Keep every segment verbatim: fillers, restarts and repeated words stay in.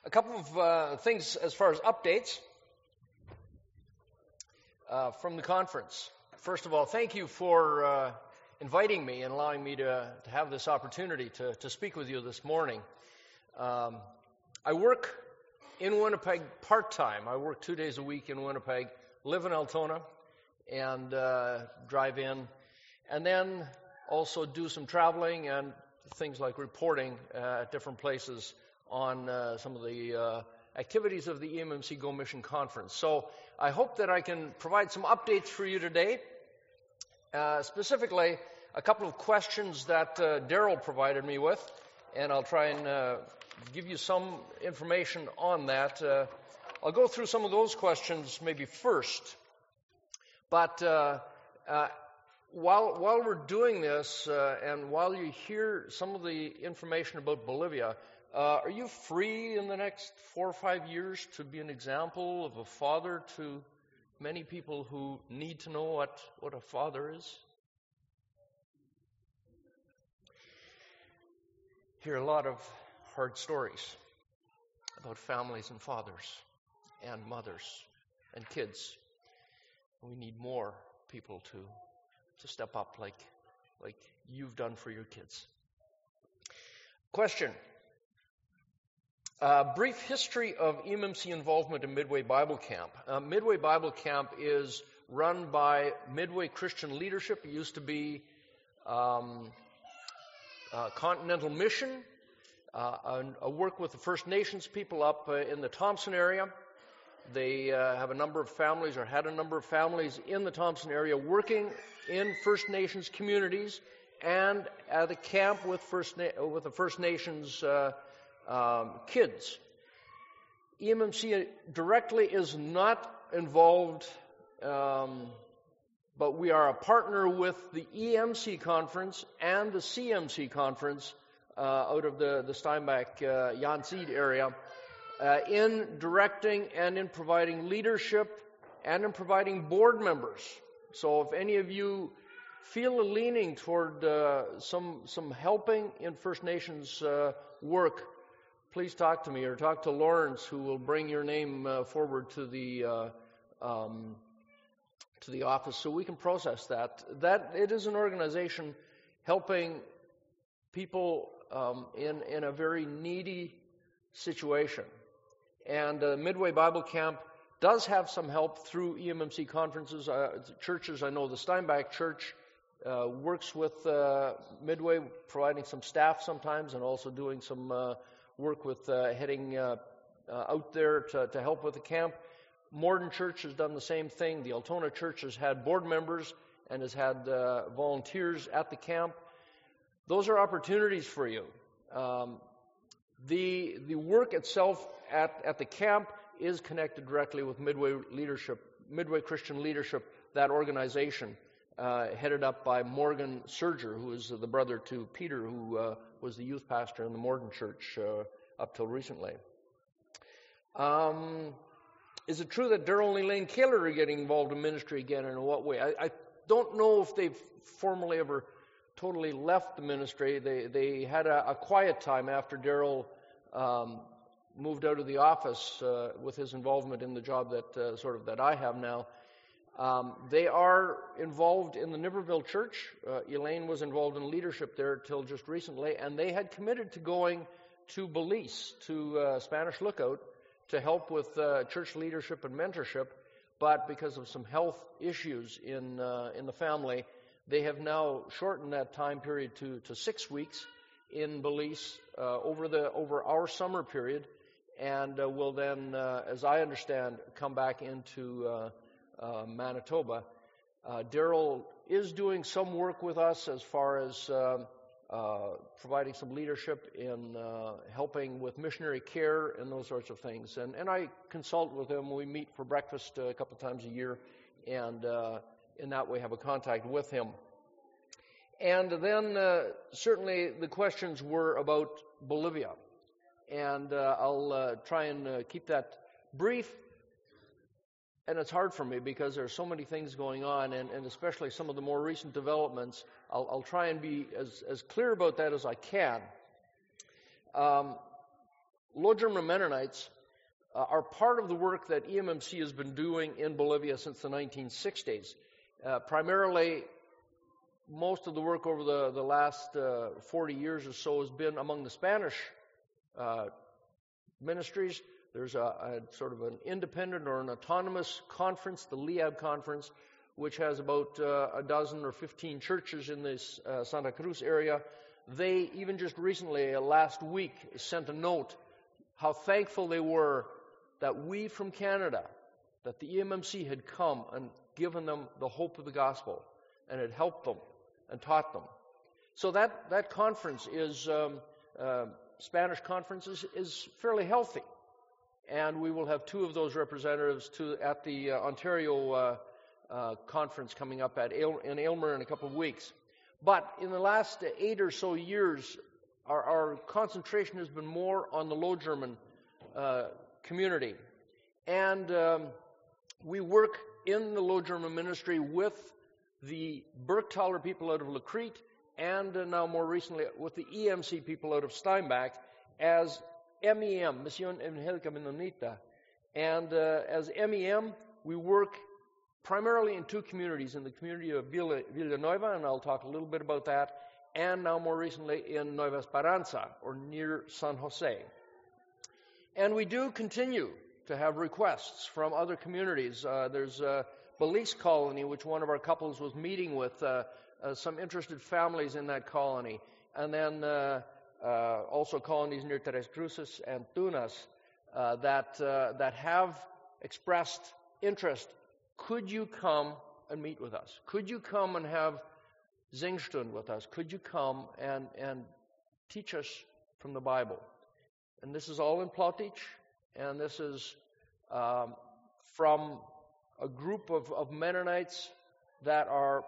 A couple of uh, things as far as updates uh, from the conference. First of all, thank you for uh, inviting me and allowing me to, to have this opportunity to, to speak with you this morning. Um, I work in Winnipeg part-time. I work two days a week in Winnipeg, live in Altona, and uh, drive in, and then also do some traveling and things like reporting uh, at different places on uh, some of the uh, activities of the E M M C Go Mission Conference. So I hope that I can provide some updates for you today. Uh, specifically, a couple of questions that uh, Daryl provided me with, and I'll try and uh, give you some information on that. Uh, I'll go through some of those questions maybe first. But uh, uh, while while we're doing this, uh, and while you hear some of the information about Bolivia, uh, are you free in the next four or five years to be an example of a father to many people who need to know what, what a father is? Hear a lot of hard stories about families and fathers and mothers and kids. We need more people to to step up like like you've done for your kids. Question. Uh, brief history of E M M C involvement in Midway Bible Camp. Uh, Midway Bible Camp is run by Midway Christian Leadership. It used to be um, uh, Continental Mission, uh, a, a work with the First Nations people up uh, in the Thompson area. They uh, have a number of families, or had a number of families in the Thompson area working in First Nations communities and at a camp with First Na- with the First Nations uh, um, kids. E M M C directly is not involved, um, but we are a partner with the E M C conference and the C M C conference uh, out of the, the Steinbach uh, Janseed area. Uh, in directing and in providing leadership and in providing board members. So if any of you feel a leaning toward uh, some some helping in First Nations uh, work, please talk to me or talk to Lawrence, who will bring your name uh, forward to the uh, um, to the office so we can process that. That it is an organization helping people um, in in a very needy situation. And uh, Midway Bible Camp does have some help through E M M C conferences. Uh, churches, I know the Steinbach Church uh, works with uh, Midway, providing some staff sometimes, and also doing some uh, work with uh, heading uh, uh, out there to, to help with the camp. Morden Church has done the same thing. The Altona Church has had board members and has had uh, volunteers at the camp. Those are opportunities for you. Um, the the work itself At, at the camp is connected directly with Midway Leadership, Midway Christian Leadership, that organization, uh, headed up by Morgan Serger, who is the brother to Peter, who uh, was the youth pastor in the Morden Church uh, up till recently. Um, is it true that Daryl and Elaine Kaler are getting involved in ministry again, and in what way? I, I don't know if they've formally ever totally left the ministry. They, they had a, a quiet time after Daryl um, moved out of the office uh, with his involvement in the job that uh, sort of that I have now. Um, they are involved in the Niverville Church. Uh, Elaine was involved in leadership there till just recently, and they had committed to going to Belize, to uh, Spanish Lookout, to help with uh, church leadership and mentorship. But because of some health issues in uh, in the family, they have now shortened that time period to to six weeks in Belize uh, over the over our summer period. And uh, will then, uh, as I understand, come back into uh, uh, Manitoba. Uh, Daryl is doing some work with us as far as uh, uh, providing some leadership in uh, helping with missionary care and those sorts of things. And, and I consult with him. We meet for breakfast a couple times a year, and uh, in that way have a contact with him. And then uh, certainly the questions were about Bolivia. And uh, I'll uh, try and uh, keep that brief. And it's hard for me because there are so many things going on, and, and especially some of the more recent developments. I'll, I'll try and be as, as clear about that as I can. Um, Low German Mennonites uh, are part of the work that E M M C has been doing in Bolivia since the nineteen sixties. Uh, primarily, most of the work over the, the last uh, forty years or so has been among the Spanish uh, ministries. There's a, a sort of an independent or an autonomous conference, the L I A B conference, which has about uh, a dozen or fifteen churches in this uh, Santa Cruz area. They, even just recently, uh, last week, sent a note how thankful they were that we from Canada, that the E M M C had come and given them the hope of the gospel and had helped them and taught them. So that, that conference is, um, uh, Spanish conference is, is fairly healthy. And we will have two of those representatives to, at the uh, Ontario uh, uh, conference coming up at Ail- in Aylmer in a couple of weeks. But in the last eight or so years, our, our concentration has been more on the Low German uh, community. And um, we work in the Low German ministry with the Burgtaler people out of Lacrete and uh, now more recently with the E M C people out of Steinbach as M E M, Misión Evangélica Mennonita. And uh, as M E M, we work primarily in two communities, in the community of Villa, Villanueva, and I'll talk a little bit about that, and now more recently in Nueva Esperanza, or near San Jose. And we do continue to have requests from other communities. Uh, there's a Belize colony, which one of our couples was meeting with, uh, uh, some interested families in that colony. And then uh, uh, also colonies near Tres Cruces and Tunas uh, that, uh, that have expressed interest. Could you come and meet with us? Could you come and have Singstund with us? Could you come and, and teach us from the Bible? And this is all in Plautich, and this is um, from a group of, of Mennonites that are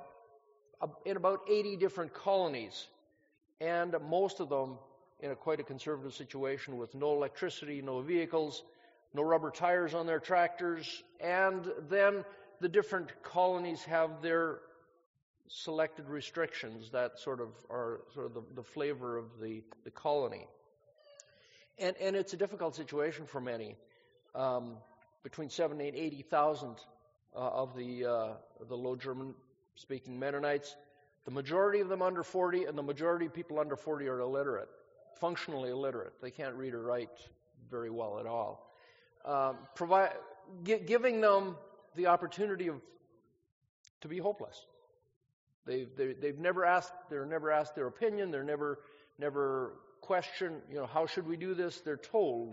in about eighty different colonies, and most of them in a quite a conservative situation with no electricity, no vehicles, no rubber tires on their tractors, and then the different colonies have their selected restrictions that sort of are sort of the, the flavor of the, the colony. And, and it's a difficult situation for many. Um, between seventy and eighty thousand uh, of the uh, the Low German-speaking Mennonites, the majority of them under forty, and the majority of people under forty are illiterate, functionally illiterate. They can't read or write very well at all. Um, provide, gi- giving them the opportunity of to be hopeless. They've they, they've never asked. They're never asked their opinion. They're never never questioned. You know, how should we do this? They're told.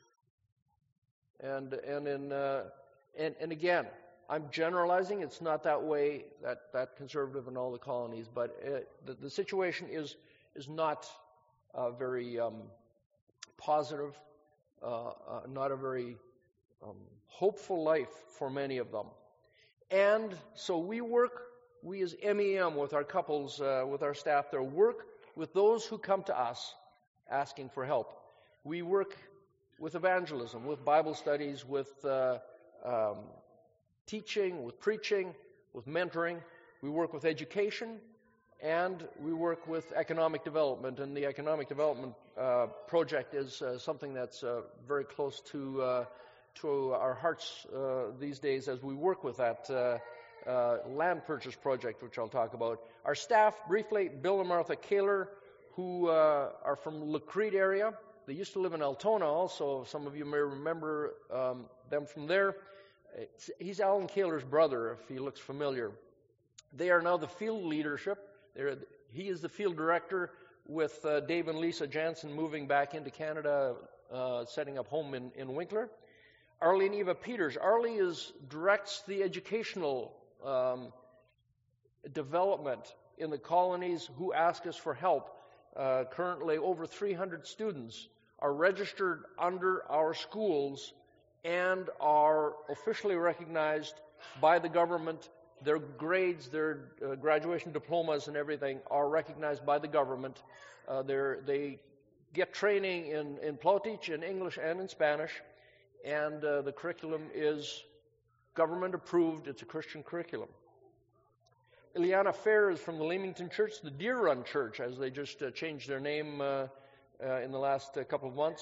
And and in uh, and and again, I'm generalizing. It's not that way, that that conservative in all the colonies, but uh, the, the situation is is not uh, very um, positive, uh, uh, not a very um, hopeful life for many of them. And so we work, we as M E M with our couples, uh, with our staff there, work with those who come to us asking for help. We work with evangelism, with Bible studies, with uh, um, teaching, with preaching, with mentoring. We work with education, and we work with economic development. And the economic development uh, project is uh, something that's uh, very close to uh, to our hearts uh, these days as we work with that uh, uh, land purchase project, which I'll talk about. Our staff, briefly, Bill and Martha Kaler, who uh, are from Lacrete area. They used to live in Altona also. Some of you may remember um, them from there. It's, he's Alan Kaler's brother, if he looks familiar. They are now the field leadership. They're, he is the field director with uh, Dave and Lisa Jansen moving back into Canada, uh, setting up home in, in Winkler. Arlie and Eva Peters. Arlie is, directs the educational um, development in the colonies who ask us for help. Uh, currently, over three hundred students are registered under our schools and are officially recognized by the government. Their grades, their uh, graduation diplomas and everything are recognized by the government. Uh, they get training in, in Plautich, in English and in Spanish, and uh, the curriculum is government approved. It's a Christian curriculum. Ileana Fair is from the Leamington Church, the Deer Run Church, as they just uh, changed their name uh, uh, in the last uh, couple of months.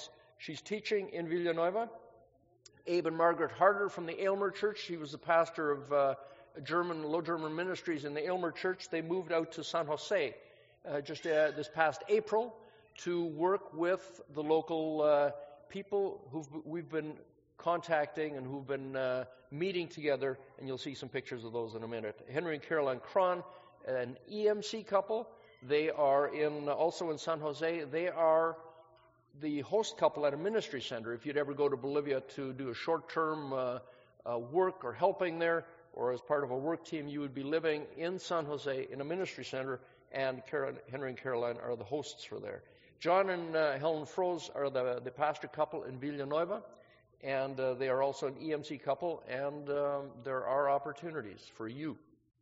She's teaching in Villanueva. Abe and Margaret Harder from the Aylmer Church. She was the pastor of uh, German, Low German ministries in the Aylmer Church. They moved out to San Jose uh, just uh, this past April to work with the local uh, people who we've been contacting and who've been uh, meeting together, and you'll see some pictures of those in a minute. Henry and Caroline Cron, an E M C couple. They are in also in San Jose. They are the host couple at a ministry center. If you'd ever go to Bolivia to do a short-term uh, uh, work or helping there, or as part of a work team, you would be living in San Jose in a ministry center, and Carol, Henry and Caroline are the hosts for there. John and uh, Helen Froese are the, the pastor couple in Villanueva, and uh, they are also an E M C couple, and um, there are opportunities for you.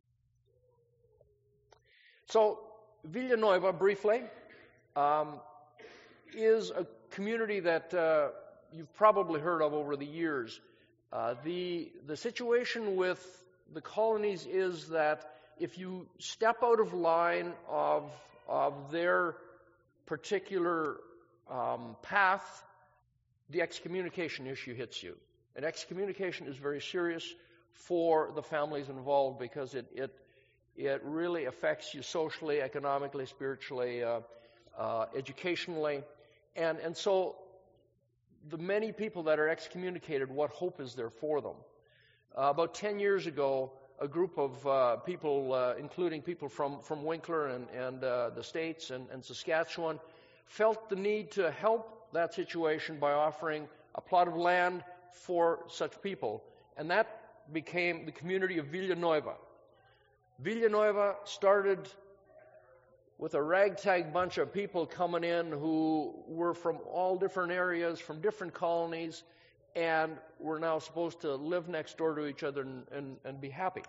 So, Villanueva, briefly, um, is a community that uh, you've probably heard of over the years. Uh, the, the situation with the colonies is that if you step out of line of, of their particular um, path, the excommunication issue hits you. And excommunication is very serious for the families involved because it it, it really affects you socially, economically, spiritually, uh, uh, educationally. And, and so the many people that are excommunicated, what hope is there for them? Uh, about ten years ago, a group of uh, people, uh, including people from, from Winkler and, and uh, the States and, and Saskatchewan, felt the need to help that situation by offering a plot of land for such people. And that became the community of Villanueva. Villanueva started with a ragtag bunch of people coming in who were from all different areas, from different colonies, and were now supposed to live next door to each other and, and, and be happy.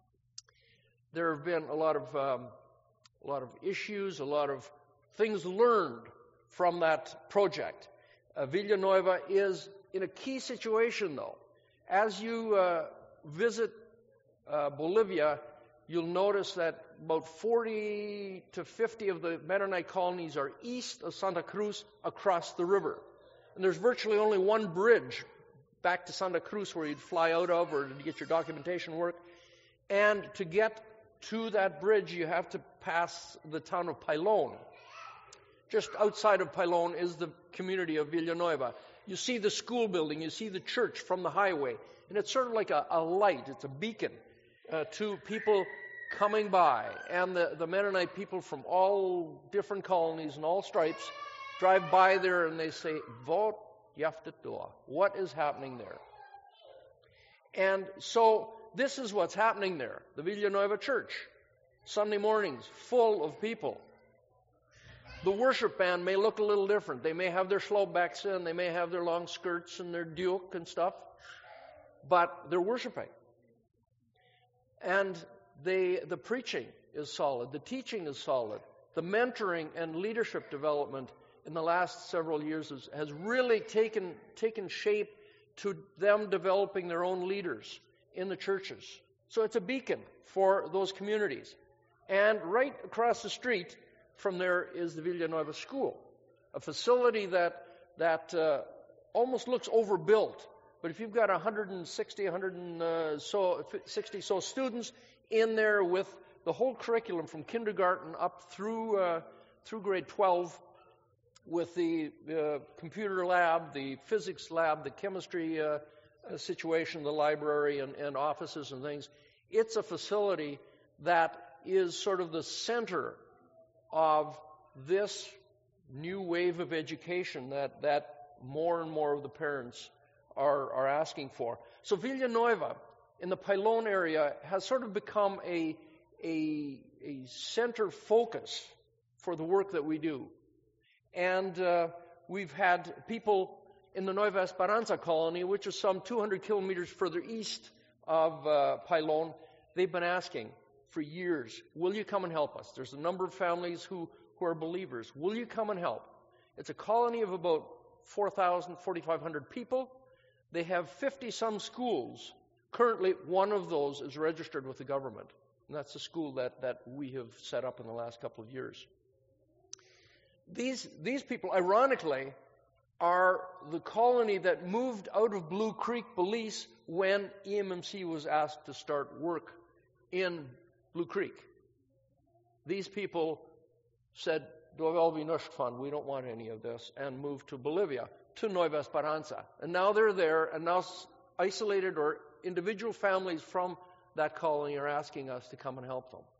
There have been a lot of um, a lot of issues, a lot of things learned from that project. Uh, Villanueva is in a key situation, though. As you uh, visit uh, Bolivia, you'll notice that about forty to fifty of the Mennonite colonies are east of Santa Cruz across the river. And there's virtually only one bridge back to Santa Cruz where you'd fly out of or to get your documentation work. And to get to that bridge, you have to pass the town of Pilon. Just outside of Pilon is the community of Villanueva. You see the school building, you see the church from the highway, and it's sort of like a, a light, it's a beacon uh, to people coming by. And the, the Mennonite people from all different colonies and all stripes drive by there and they say, Vot Yaftetua. What is happening there? And so this is what's happening there. The Villanueva Church, Sunday mornings, full of people. The worship band may look a little different. They may have their slowbacks in, they may have their long skirts and their duke and stuff, but they're worshiping. And they, the preaching is solid, the teaching is solid, the mentoring and leadership development in the last several years has, has really taken, taken shape to them developing their own leaders in the churches. So it's a beacon for those communities. And right across the street from there is the Villanueva School, a facility that that uh, almost looks overbuilt. But if you've got one hundred sixty, one hundred sixty so students in there with the whole curriculum from kindergarten up through uh, through grade twelve, with the uh, computer lab, the physics lab, the chemistry uh, situation, the library and, and offices and things, it's a facility that is sort of the center of this new wave of education that, that more and more of the parents are, are asking for. So Villanueva in the Pilon area has sort of become a, a, a center focus for the work that we do. And uh, we've had people in the Nueva Esperanza colony, which is some two hundred kilometers further east of uh, Pilon. They've been asking for years, will you come and help us? There's a number of families who, who are believers. Will you come and help? It's a colony of about four thousand, forty-five hundred people. They have fifty-some schools. Currently, one of those is registered with the government. And that's the school that, that we have set up in the last couple of years. These, these people, ironically, are the colony that moved out of Blue Creek, Belize, when E M M C was asked to start work in Blue Creek. These people said, "Dovel vi nicht fun, we don't want any of this," and moved to Bolivia, to Nueva Esperanza. And now they're there, and now isolated or individual families from that colony are asking us to come and help them.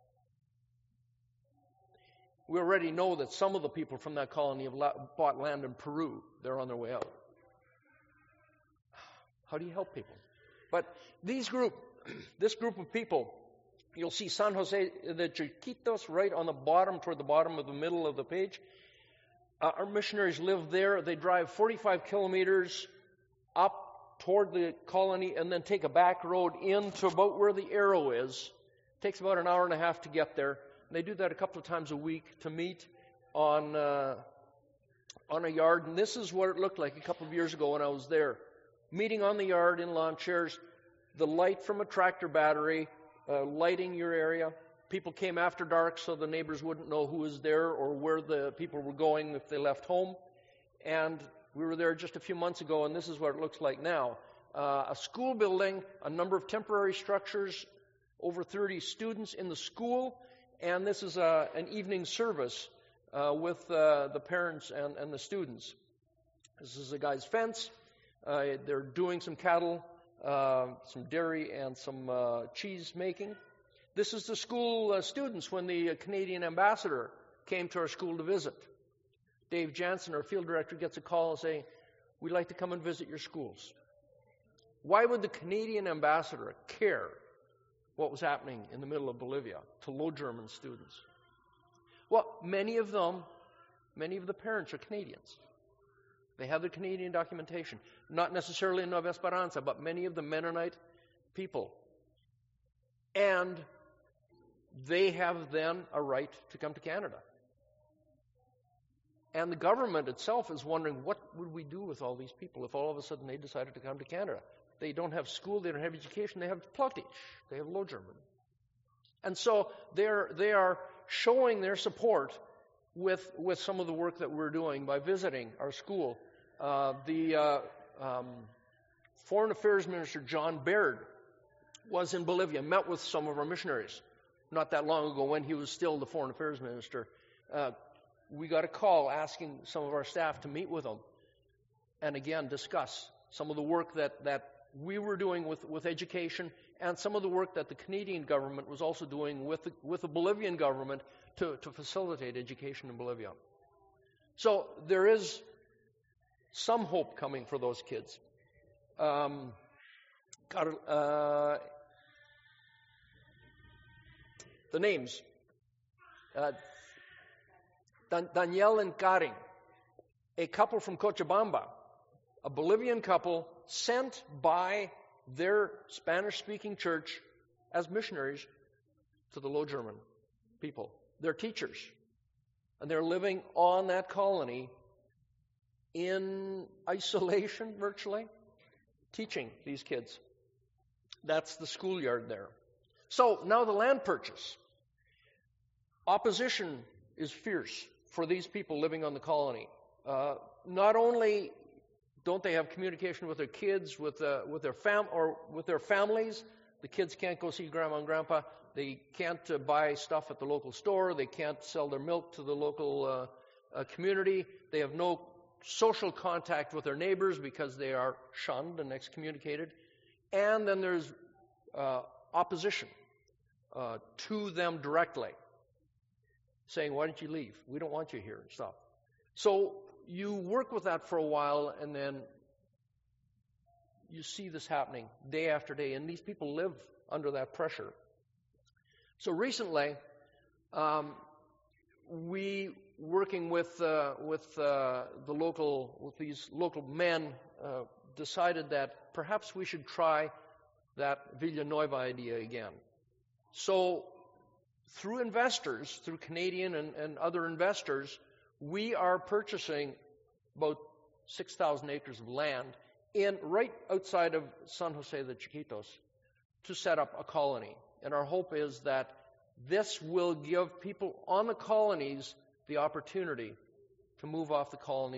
We already know that some of the people from that colony have la- bought land in Peru. They're on their way out. How do you help people? But these group, this group of people, you'll see San Jose de Chiquitos right on the bottom, toward the bottom of the middle of the page. Uh, our missionaries live there. They drive forty-five kilometers up toward the colony and then take a back road in to about where the arrow is. It takes about an hour and a half to get there. And they do that a couple of times a week to meet on uh, on a yard. And this is what it looked like a couple of years ago when I was there. Meeting on the yard in lawn chairs, the light from a tractor battery uh, lighting your area. People came after dark so the neighbors wouldn't know who was there or where the people were going if they left home. And we were there just a few months ago, and this is what it looks like now. Uh, a school building, a number of temporary structures, over thirty students in the school, and this is a, an evening service uh, with uh, the parents and, and the students. This is a guy's fence. Uh, they're doing some cattle, uh, some dairy, and some uh, cheese making. This is the school uh, students when the uh, Canadian ambassador came to our school to visit. Dave Jansen, our field director, gets a call and saying, "We'd like to come and visit your schools." Why would the Canadian ambassador care what was happening in the middle of Bolivia to Low German students? Well, many of them, many of the parents are Canadians. They have their Canadian documentation. Not necessarily in Nueva Esperanza, but many of the Mennonite people. And they have then a right to come to Canada. And the government itself is wondering, what would we do with all these people if all of a sudden they decided to come to Canada? They don't have school, they don't have education, they have Plotich, they have Low German. And so they're, they are showing their support with, with some of the work that we're doing by visiting our school. Uh, the uh, um, Foreign Affairs Minister, John Baird, was in Bolivia, met with some of our missionaries not that long ago when he was still the Foreign Affairs Minister. Uh, we got a call asking some of our staff to meet with him and again discuss some of the work that, that we were doing with, with education and some of the work that the Canadian government was also doing with the, with the Bolivian government to, to facilitate education in Bolivia. So there is some hope coming for those kids. Um, uh, the names. Uh, Dan- Danielle and Karin, a couple from Cochabamba, a Bolivian couple sent by their Spanish-speaking church as missionaries to the Low German people. They're teachers, and they're living on that colony in isolation, virtually, teaching these kids. That's the schoolyard there. So now the land purchase. Opposition is fierce for these people living on the colony. Uh, not only don't they have communication with their kids, with uh, with their fam or with their families, the kids can't go see grandma and grandpa. They can't uh, buy stuff at the local store. They can't sell their milk to the local uh, uh, community. They have no social contact with their neighbors because they are shunned and excommunicated. And then there's uh, opposition uh, to them directly, saying, "Why don't you leave? We don't want you here," and stuff. So you work with that for a while, and then you see this happening day after day, and these people live under that pressure. So recently, um, we, working with uh, with uh, the local, with these local men, uh, decided that perhaps we should try that Villanueva idea again. So through investors, through Canadian and, and other investors, we are purchasing about six thousand acres of land in right outside of San Jose de Chiquitos to set up a colony. And our hope is that this will give people on the colonies the opportunity to move off the colonies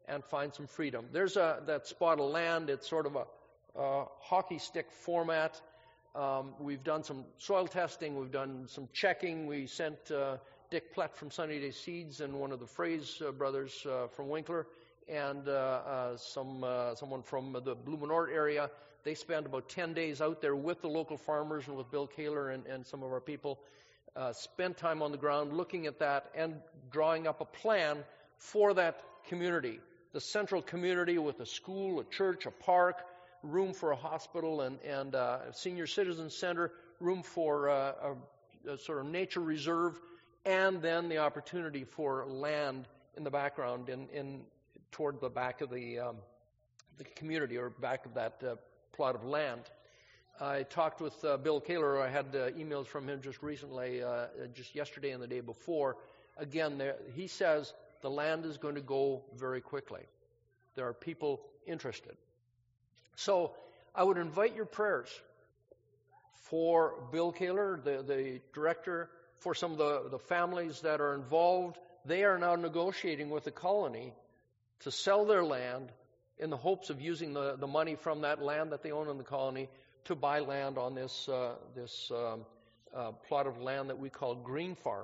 and find some freedom. There's a, that spot of land. It's sort of a, a hockey stick format. Um, we've done some soil testing. We've done some checking. We sent uh, Dick Plett from Sunny Day Seeds and one of the Fraze uh, brothers uh, from Winkler and uh, uh, some uh, someone from the Blumenort area. They spent about ten days out there with the local farmers and with Bill Kaler and, and some of our people. Uh, spent time on the ground looking at that and drawing up a plan for that community. The central community with a school, a church, a park, room for a hospital and, and uh, a senior citizen center, room for uh, a, a sort of nature reserve, and then the opportunity for land in the background in, in toward the back of the, um, the community or back of that uh, plot of land. I talked with uh, Bill Kaler. I had uh, emails from him just recently, uh, just yesterday and the day before. Again, there, he says the land is going to go very quickly. There are people interested. So I would invite your prayers for Bill Kaler, the, the director, for some of the, the families that are involved. They are now negotiating with the colony to sell their land in the hopes of using the, the money from that land that they own in the colony to buy land on this uh, this um, uh, plot of land that we call Green Farm.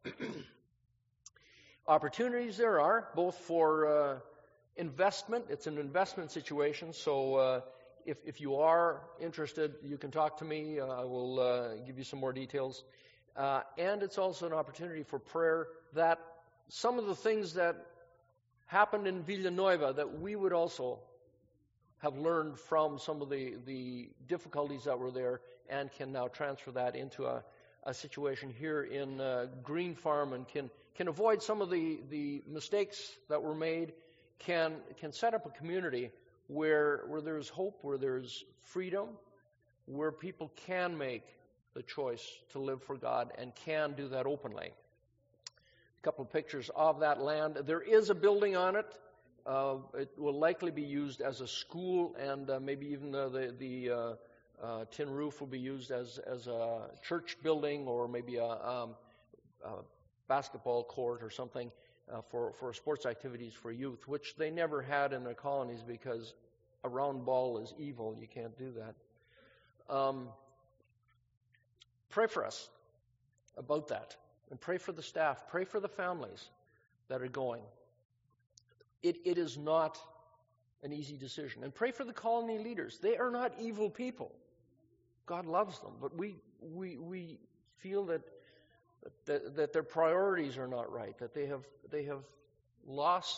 Opportunities there are, both for uh, investment. It's an investment situation, so uh, if, if you are interested, you can talk to me. Uh, I will uh, give you some more details. Uh, and it's also an opportunity for prayer that some of the things that happened in Villanueva that we would also have learned from some of the, the difficulties that were there and can now transfer that into a, a situation here in uh, Green Farm and can, can avoid some of the, the mistakes that were made, can, can set up a community where, where there's hope, where there's freedom, where people can make the choice to live for God and can do that openly. A couple of pictures of that land. There is a building on it. Uh, it will likely be used as a school, and uh, maybe even uh, the, the uh, uh, tin roof will be used as, as a church building or maybe a, um, a basketball court or something uh, for, for sports activities for youth, which they never had in their colonies because a round ball is evil. You can't do that. Um, pray for us about that, and pray for the staff. Pray for the families that are going. It, it is not an easy decision. And pray for the colony leaders. They are not evil people. God loves them, but we we we feel that that, that their priorities are not right. That they have they have lost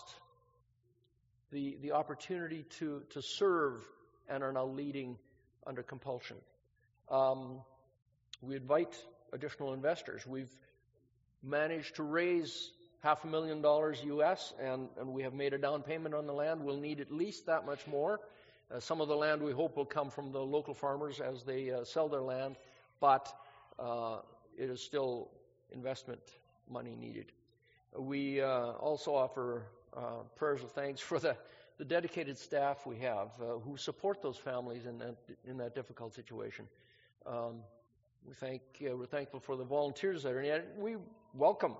the the opportunity to to serve and are now leading under compulsion. Um, we invite additional investors. We've managed to raise half a million dollars U S, and, and we have made a down payment on the land. We'll need at least that much more. Uh, some of the land we hope will come from the local farmers as they uh, sell their land, but uh, it is still investment money needed. We uh, also offer uh, prayers of thanks for the, the dedicated staff we have uh, who support those families in that, in that difficult situation. Um, we thank, uh, we're thankful for the volunteers that are in it. We welcome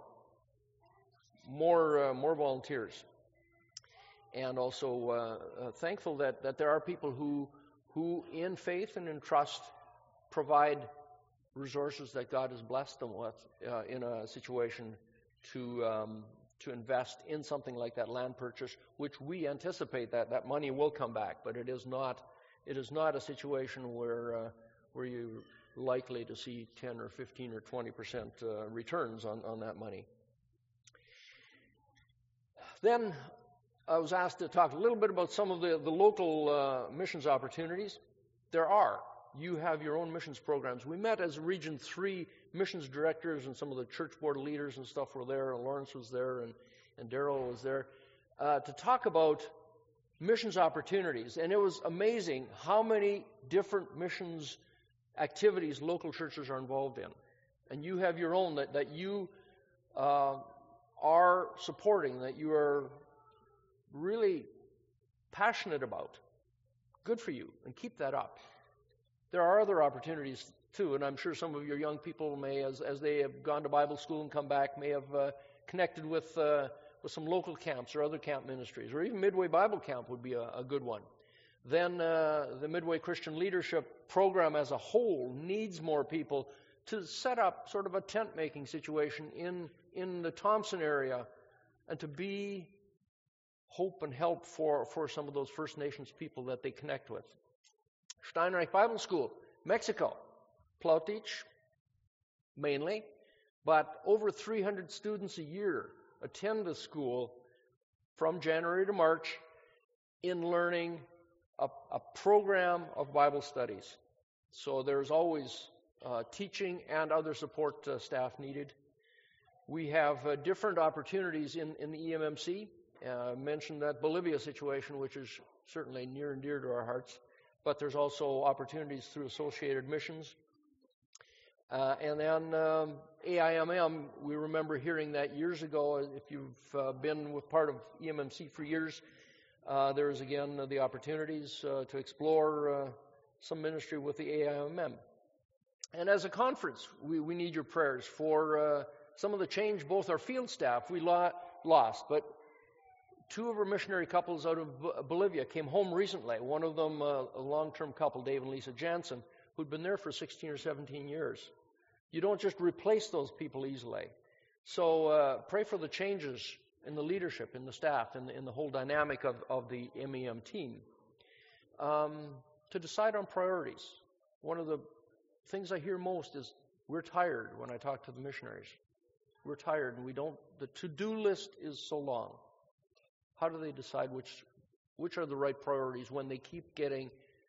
more uh, more volunteers, and also uh, uh, thankful that, that there are people who who in faith and in trust provide resources that God has blessed them with uh, in a situation to um, to invest in something like that land purchase, which we anticipate that that money will come back, but it is not it is not a situation where uh, where you're likely to see ten or fifteen or twenty percent uh, returns on, on that money. Then I was asked to talk a little bit about some of the, the local uh, missions opportunities. There are. You have your own missions programs. We met as Region three missions directors, and some of the church board leaders and stuff were there, and Lawrence was there, and, and Daryl was there, uh, to talk about missions opportunities. And it was amazing how many different missions activities local churches are involved in. And you have your own that, that you uh, are supporting, that you are really passionate about. Good for you, and keep that up. There are other opportunities too, and I'm sure some of your young people may, as, as they have gone to Bible school and come back, may have uh, connected with uh, with some local camps or other camp ministries, or even Midway Bible Camp would be a, a good one. Then uh, the Midway Christian Leadership Program as a whole needs more people to set up sort of a tent-making situation in, in the Thompson area and to be hope and help for, for some of those First Nations people that they connect with. Steinreich Bible School, Mexico, Plautich, mainly, but over three hundred students a year attend the school from January to March in learning a, a program of Bible studies. So there's always uh, teaching and other support uh, staff needed. We have uh, different opportunities in, in the E M M C. Uh, I mentioned that Bolivia situation, which is certainly near and dear to our hearts, but there's also opportunities through Associated Missions. Uh, and then um, A I M M, we remember hearing that years ago. If you've uh, been with part of E M M C for years, uh, there's again uh, the opportunities uh, to explore uh, some ministry with the A I M M. And as a conference, we, we need your prayers for uh, some of the change, both our field staff we lo- lost, but two of our missionary couples out of B- Bolivia came home recently. One of them, uh, a long-term couple, Dave and Lisa Jansen, who'd been there for sixteen or seventeen years. You don't just replace those people easily. So uh, pray for the changes in the leadership, in the staff, in the, in the whole dynamic of, of the M E M team. Um, to decide on priorities. One of the things I hear most is, we're tired when I talk to the missionaries. We're tired and we don't, the to-do list is so long. How do they decide which which are the right priorities when they keep getting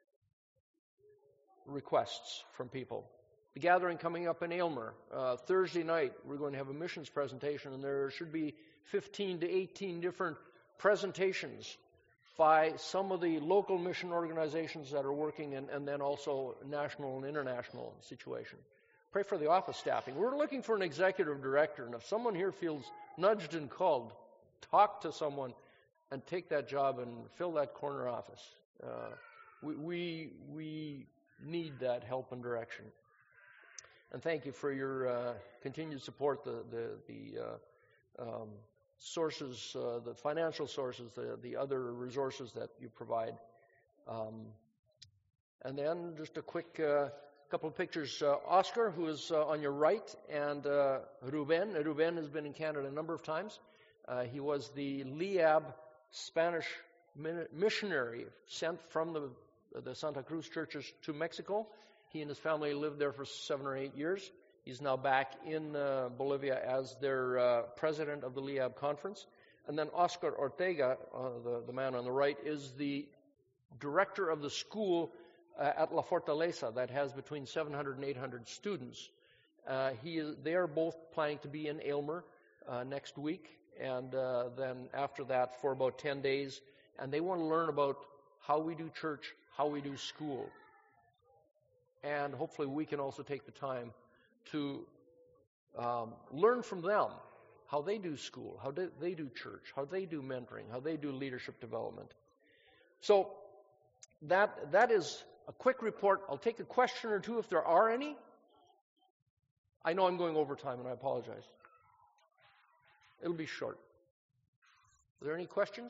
requests from people? The gathering coming up in Aylmer, uh, Thursday night, we're going to have a missions presentation, and there should be fifteen to eighteen different presentations by some of the local mission organizations that are working, and, and then also national and international situation. Pray for the office staffing. We're looking for an executive director, and if someone here feels nudged and called, talk to someone and take that job and fill that corner office. Uh, we, we we need that help and direction. And thank you for your uh, continued support, the the, the uh, um, sources, uh, the financial sources, the, the other resources that you provide. Um, and then just a quick uh, couple of pictures. Uh, Oscar, who is uh, on your right, and uh, Ruben. Ruben has been in Canada a number of times. Uh, he was the Liab Spanish missionary sent from the, the Santa Cruz churches to Mexico. He and his family lived there for seven or eight years. He's now back in uh, Bolivia as their uh, president of the Liab conference. And then Oscar Ortega, uh, the, the man on the right, is the director of the school uh, at La Fortaleza that has between seven hundred and eight hundred students. Uh, he is, they are both planning to be in Aylmer uh, next week, and uh, then after that for about ten days. And they want to learn about how we do church, how we do school. And hopefully we can also take the time to um, learn from them how they do school, how they, they do church, how they do mentoring, how they do leadership development. So that that is a quick report. I'll take a question or two if there are any. I know I'm going over time, and I apologize. It'll be short. Are there any questions?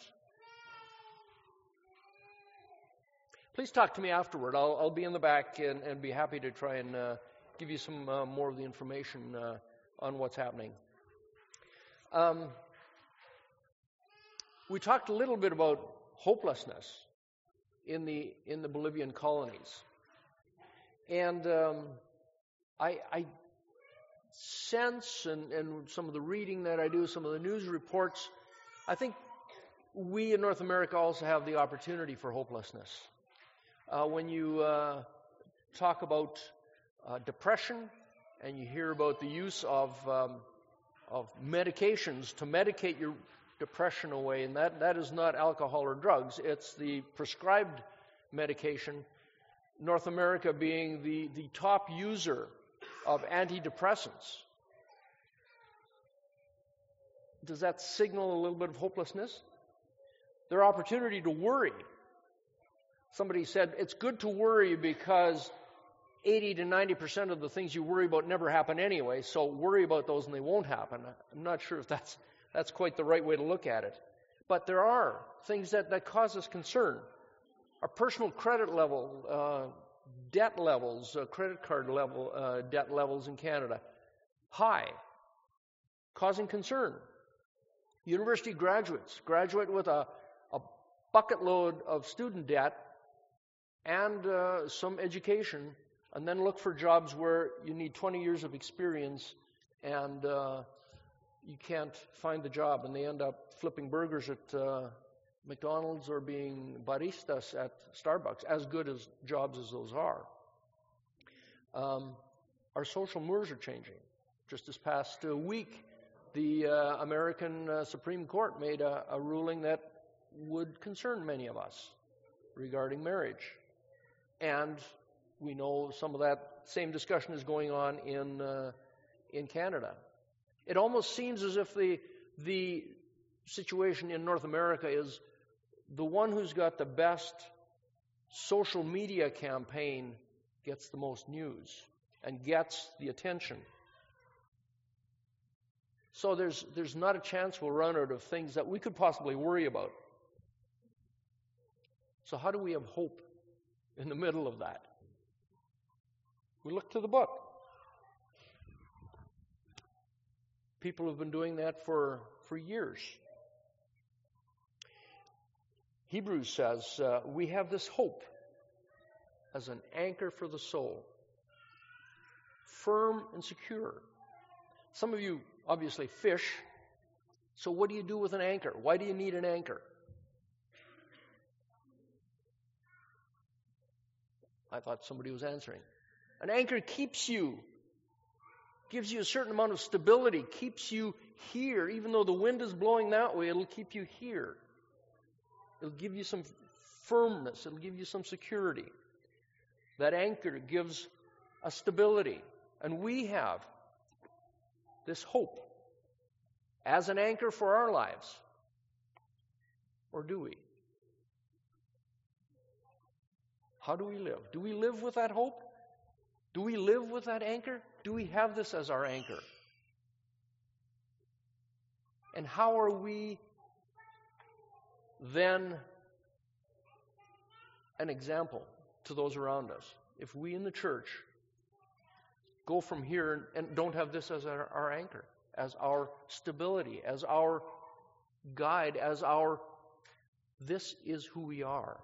Please talk to me afterward. I'll, I'll be in the back and, and be happy to try and uh, give you some uh, more of the information uh, on what's happening. Um, we talked a little bit about hopelessness in the in the Bolivian colonies, and um, I, I sense, and, and some of the reading that I do, some of the news reports, I think we in North America also have the opportunity for hopelessness. Uh, when you uh, talk about uh, depression, and you hear about the use of um, of medications to medicate your depression away, and that, that is not alcohol or drugs, it's the prescribed medication, North America being the, the top user of antidepressants. Does that signal a little bit of hopelessness? Their opportunity to worry. Somebody said, it's good to worry because eighty to ninety percent of the things you worry about never happen anyway, so worry about those and they won't happen. I'm not sure if that's that's quite the right way to look at it. But there are things that, that cause us concern. Our personal credit level, uh, debt levels, uh, credit card level, uh, debt levels in Canada, high, causing concern. University graduates graduate with a, a bucket load of student debt and uh, some education, and then look for jobs where you need twenty years of experience and uh, you can't find the job, and they end up flipping burgers at uh, McDonald's or being baristas at Starbucks, as good as jobs as those are. Um, our social mores are changing. Just this past uh, week, the uh, American uh, Supreme Court made a, a ruling that would concern many of us regarding marriage. And we know some of that same discussion is going on in uh, in Canada. It almost seems as if the the situation in North America is the one who's got the best social media campaign gets the most news and gets the attention. So there's there's not a chance we'll run out of things that we could possibly worry about. So how do we have hope in the middle of that? We look to the book. People have been doing that for, for years. Hebrews says, uh, we have this hope as an anchor for the soul, firm and secure. Some of you obviously fish, so what do you do with an anchor? Why do you need an anchor? I thought somebody was answering. An anchor keeps you, gives you a certain amount of stability, keeps you here. Even though the wind is blowing that way, it'll keep you here. It'll give you some firmness. It'll give you some security. That anchor gives a stability. And we have this hope as an anchor for our lives. Or do we? How do we live? Do we live with that hope? Do we live with that anchor? Do we have this as our anchor? And how are we then an example to those around us? If we in the church go from here and don't have this as our, our anchor, as our stability, as our guide, as our, this is who we are.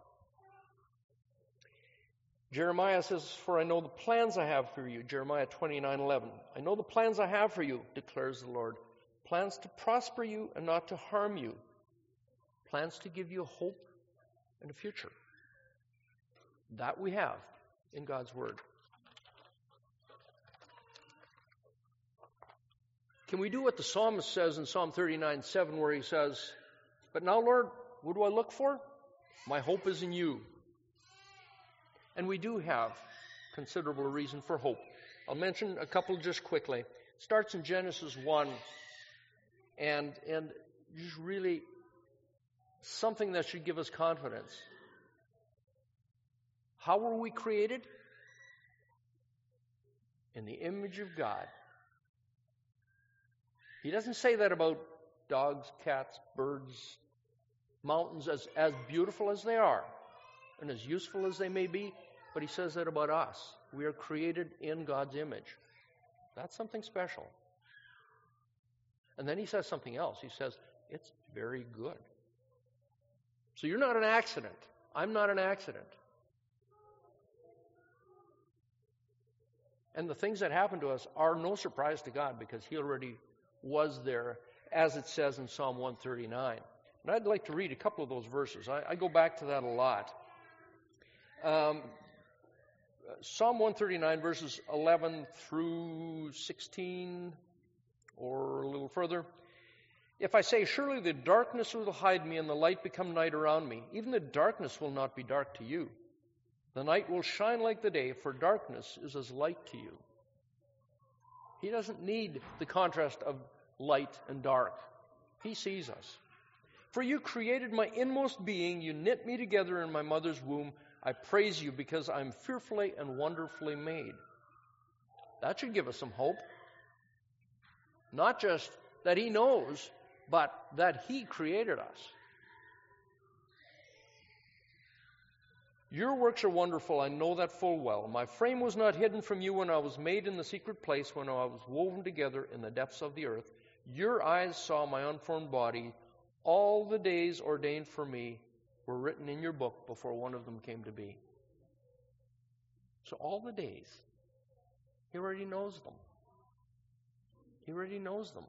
Jeremiah says, for I know the plans I have for you, Jeremiah twenty-nine eleven. I know the plans I have for you, declares the Lord. Plans to prosper you and not to harm you. Plans to give you a hope and a future. That we have in God's Word. Can we do what the psalmist says in Psalm thirty-nine seven, where he says, but now, Lord, what do I look for? My hope is in you. And we do have considerable reason for hope. I'll mention a couple just quickly. It starts in Genesis one, and and just really something that should give us confidence. How were we created? In the image of God. He doesn't say that about dogs, cats, birds, mountains, as, as beautiful as they are and as useful as they may be, but he says that about us. We are created in God's image. That's something special. And then he says something else. He says, it's very good. So you're not an accident. I'm not an accident. And the things that happen to us are no surprise to God because he already was there, as it says in Psalm one thirty-nine. And I'd like to read a couple of those verses. I, I go back to that a lot. Um, Psalm one thirty-nine, verses eleven through sixteen, or a little further. If I say, surely the darkness will hide me and the light become night around me, even the darkness will not be dark to you. The night will shine like the day, for darkness is as light to you. He doesn't need the contrast of light and dark. He sees us. For you created my inmost being, you knit me together in my mother's womb. I praise you because I'm fearfully and wonderfully made. That should give us some hope. Not just that he knows, but that He created us. Your works are wonderful, I know that full well. My frame was not hidden from you when I was made in the secret place, when I was woven together in the depths of the earth. Your eyes saw my unformed body. All the days ordained for me were written in your book before one of them came to be. So all the days, He already knows them. He already knows them.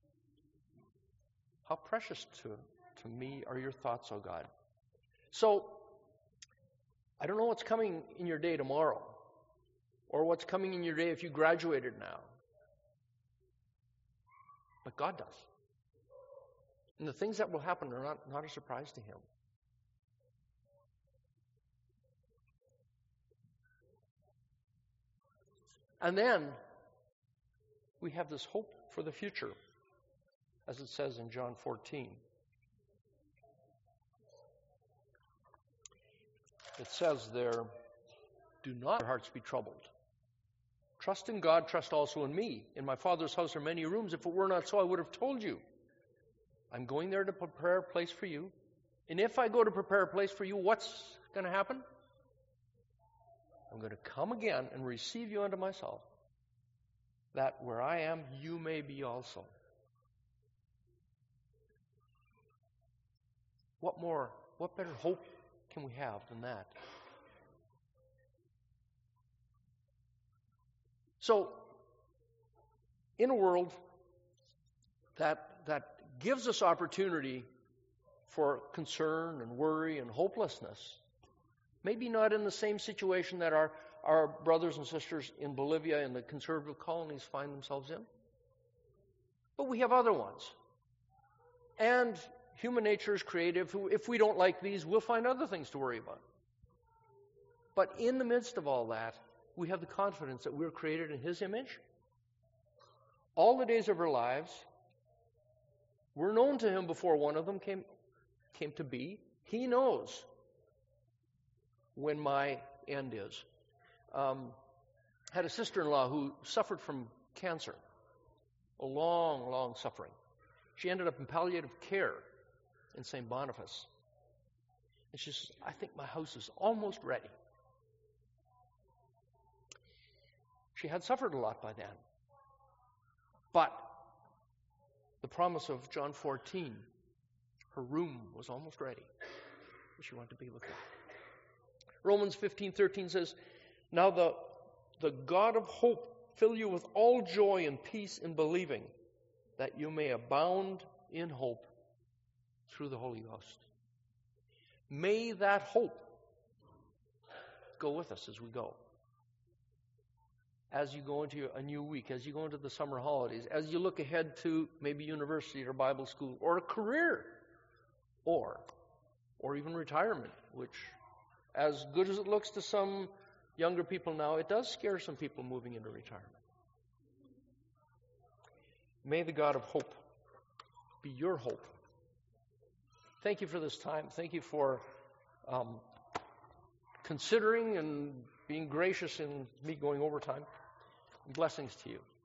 How precious to, to me are your thoughts, O God. So, I don't know what's coming in your day tomorrow, or what's coming in your day if you graduated now. But God does. And the things that will happen are not, not a surprise to Him. And then we have this hope for the future, as it says in John fourteen. It says there, do not your hearts be troubled. Trust in God, trust also in me. In my Father's house are many rooms. If it were not so, I would have told you. I'm going there to prepare a place for you. And if I go to prepare a place for you, what's going to happen? I'm going to come again and receive you unto myself, that where I am, you may be also. What more, what better hope can we have than that? So, in a world that that gives us opportunity for concern and worry and hopelessness, maybe not in the same situation that our, our brothers and sisters in Bolivia and the conservative colonies find themselves in, but we have other ones. And human nature is creative. If we don't like these, we'll find other things to worry about. But in the midst of all that, we have the confidence that we're created in His image. All the days of our lives were known to Him before one of them came, came to be. He knows when my end is. Um, had a sister-in-law who suffered from cancer, a long, long suffering. She ended up in palliative care in Saint Boniface. And she says, I think my house is almost ready. She had suffered a lot by then. But the promise of John fourteen, her room was almost ready. She wanted to be with God. Romans fifteen thirteen says, now the, the God of hope fill you with all joy and peace in believing, that you may abound in hope through the Holy Ghost. May that hope go with us as we go. As you go into a new week, as you go into the summer holidays, as you look ahead to maybe university or Bible school or a career, or or even retirement, which, as good as it looks to some younger people now, it does scare some people moving into retirement. May the God of hope be your hope. Thank you for this time. Thank you for um, considering and being gracious in me going over time. Blessings to you.